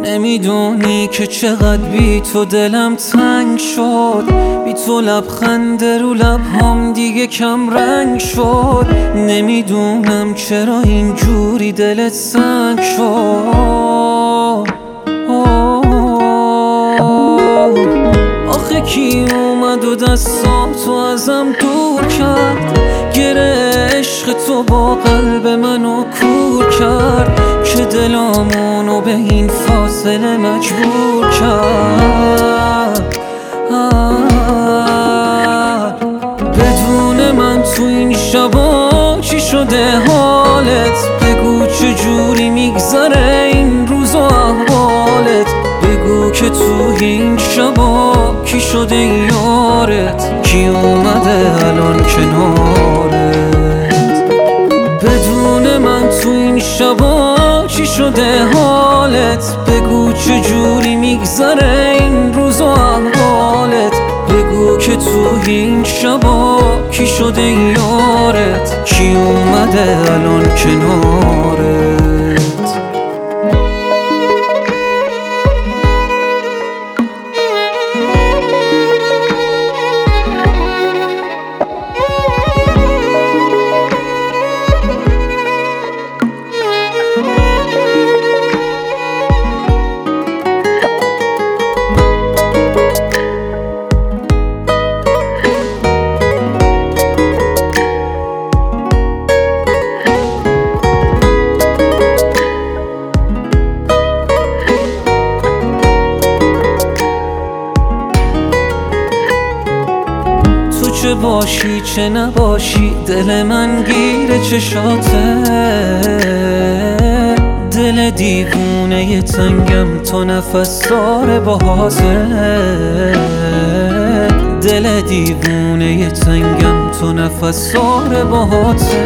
نمیدونی که چقدر بی تو دلم تنگ شد، بی تو لبخند رو لبهام دیگه کم رنگ شد. نمیدونم چرا اینجوری دلت سنگ شد. آخه کی اومد و دستاتو ازم دور کرد، گره عشق تو با قلب منو کور کرد، که دلامونو به این فاصله مجبور کرد. بدون من تو این شبا چی شده حالت؟ بگو چجوری میگذره این روز و احوالت؟ بگو که تو این شبا کی شده یارت؟ کی اومده الان کنارت؟ بدون من تو این شبا چی شده حالت؟ بگو چجوری میگذره این روز و احوالت؟ بگو که تو این شبا کی شده یارت؟ کی اومده الان کنارت؟ چه باشی چه نباشی دل من گیر چشاته، دل دیوونه تنگم تو نفس داره باهاته، دل دیوونه تنگم تو نفس داره باهاته.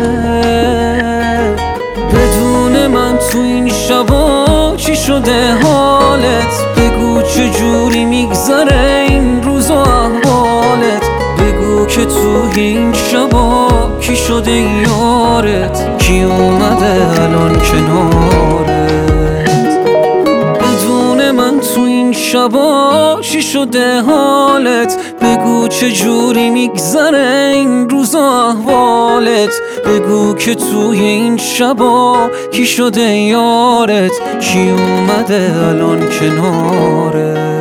بدون من تو این شبا چی شده حالت؟ بگو چجوری میگذره این روز و احوالت؟ بگو که تو این شبا کی شده یارت؟ کی اومده الان کنارت؟ بدون من تو این شبا چی شده حالت؟ بگو چجوری میگذره این روز و احوالت؟ بگو که توی این شبا کی شده یارت؟ کی اومده الان کنارت؟